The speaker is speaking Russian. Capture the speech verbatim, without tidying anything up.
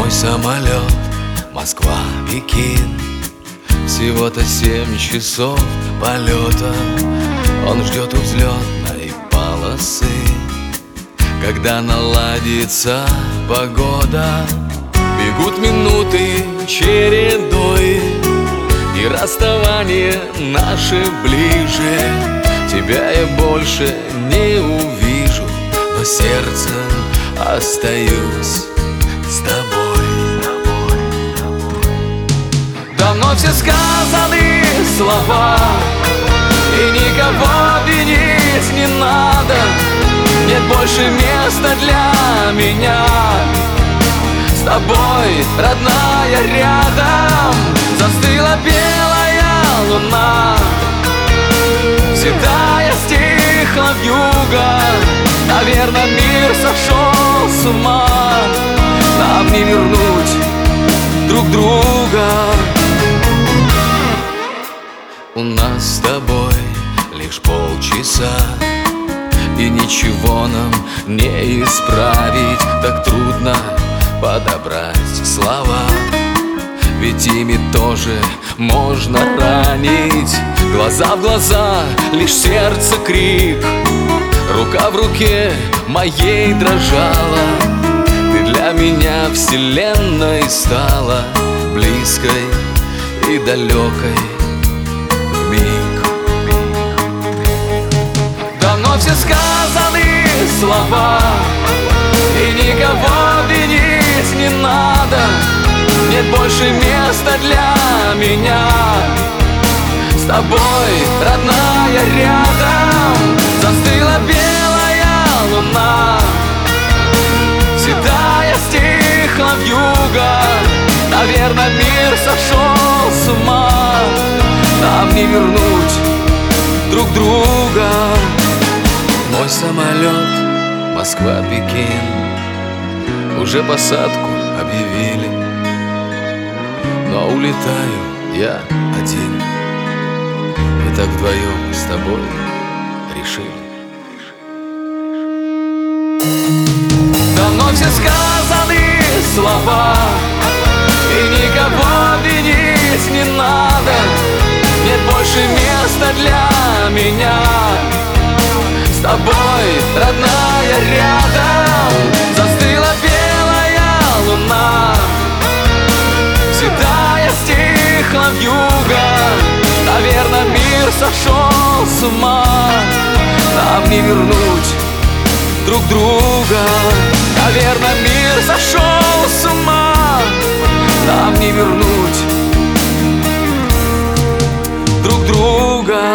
Мой самолет Москва-Пекин, всего-то семь часов полета. Он ждет у взлетной полосы, когда наладится погода. Бегут минуты чередой, и расставание наше ближе. Тебя я больше не увижу, но сердцем остаюсь с тобой. Давно все сказаны слова, и никого винить не надо. Нет больше места для меня. С тобой, родная, рядом застыла белая луна. Седая стихла вьюга, наверное, мир сошел с ума. Нам не вернуть друг друга. У нас с тобой лишь полчаса, и ничего нам не исправить. Так трудно подобрать слова, ведь ими тоже можно ранить. Глаза в глаза, лишь сердце крик, рука в руке моей дрожала. Ты для меня вселенной стала, близкой и далекой вмиг. Давно все сказаны слова, и никого винить не надо. Нет больше места для меня. С тобой, родная, рядом застыла белая луна. Седая стихла вьюга, наверное, мир сошел с ума. Нам не вернуть друг друга. Мой самолет Москва-Пекин, уже посадку объявили, но улетаю я один. Мы так вдвоем с тобой решили. Давно все сказаны слова, и никого винить не надо. Нет больше места для меня. С тобой, родная, рядом застыла белая луна. Седая стихла вьюга, наверное, мир сошел с ума. Нам не вернуть друг друга. Наверное, мир сошел с ума. Нам не вернуть друг друга.